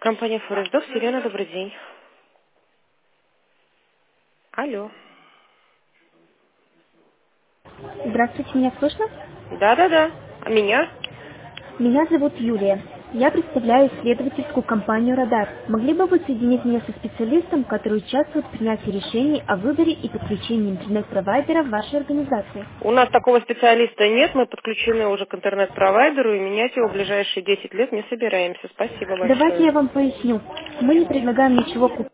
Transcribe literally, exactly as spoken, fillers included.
Компания Форесдок, Елена, добрый день. Алло. Здравствуйте, меня слышно? Да-да-да. А меня? Меня зовут Юлия. Я представляю исследовательскую компанию «Радар». Могли бы вы соединить меня со специалистом, который участвует в принятии решений о выборе и подключении интернет-провайдера в вашей организации? У нас такого специалиста нет, мы подключены уже к интернет-провайдеру и менять его в ближайшие десять лет не собираемся. Спасибо Давайте большое. я вам поясню. Мы не предлагаем ничего